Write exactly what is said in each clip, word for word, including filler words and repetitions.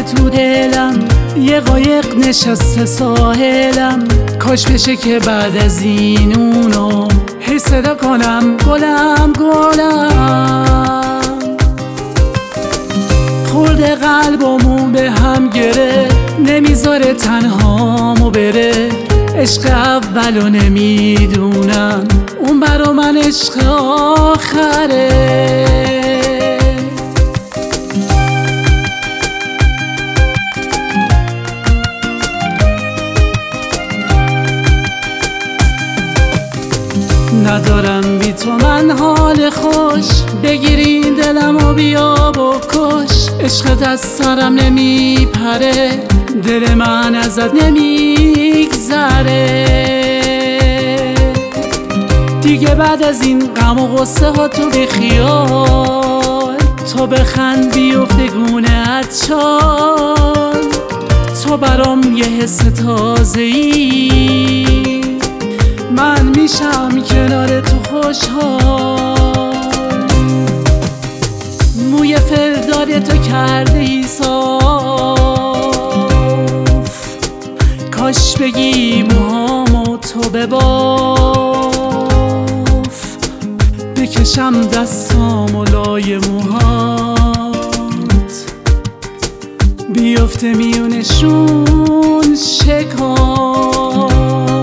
تو دلم، یه قایق نشسته ساحلم. کاش بشه که بعد از این اونو هی صدا کنم گلم گلم. خورده قلبمون به هم گره، نمیذاره تنهامو بره. عشق اولو نمیدونم، اون برا من عشق آخره. ندارم بی تو من حال خوش، بگیری دلم و بیا بکش. عشقت از سرم نمیپره، دل من ازت نمیگذره. دیگه بعد از این غم و غصه ها تو بیخیال، تو بخند بیفته گونه عطشان. تو برام یه حس تازه‌ای، من میشم کنار تو خوشحال. موی فرداد تو کرده ای صاف، کاش بگی موهامو تو بباف. بکشم دستامو لای موهات، بیفته میونشون شکاف.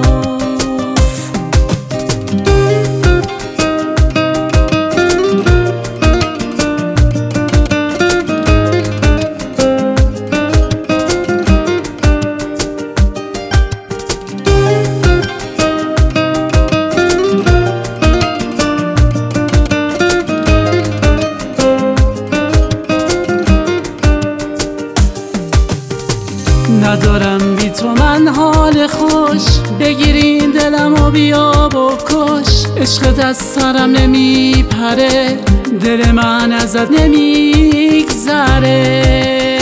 ندارم بی تو من حال خوش، بگیری دلم و بیا بکش. عشقت از سرم نمیپره، دل من ازت نمیگذره.